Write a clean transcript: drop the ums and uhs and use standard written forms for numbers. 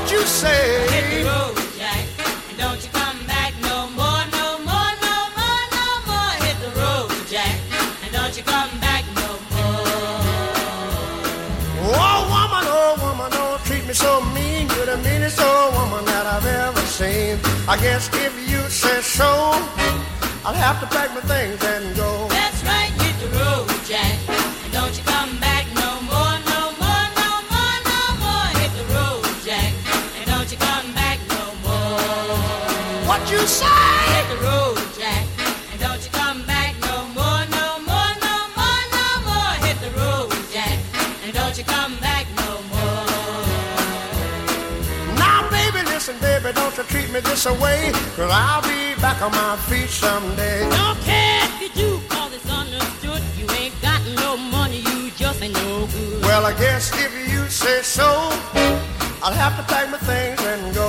What you say? Hit the road, Jack, and don't you come back no more, no more, no more, no more. Hit the road, Jack, and don't you come back no more. Oh woman, don't treat me so mean. You're the meanest old woman that I've ever seen. I guess if you say so, I'll have to pack my things and go. That's right, hit the road, Jack, and don't you come back no more, no more, no more, no more. Hit the road, Jack, and don't you come back no more. What you say? Hit the road, Jack, and don't you come back no more, no more, no more, no more. Hit the road, Jack, and don't you come back no more. Now baby, listen baby, don't you treat me this way, 'cause I'll be back on my feet someday. Don't care if you do, 'cause it's understood. You ain't got no money, you just ain't no good. Well, I guess if you say so, I'll have to pack my things and go.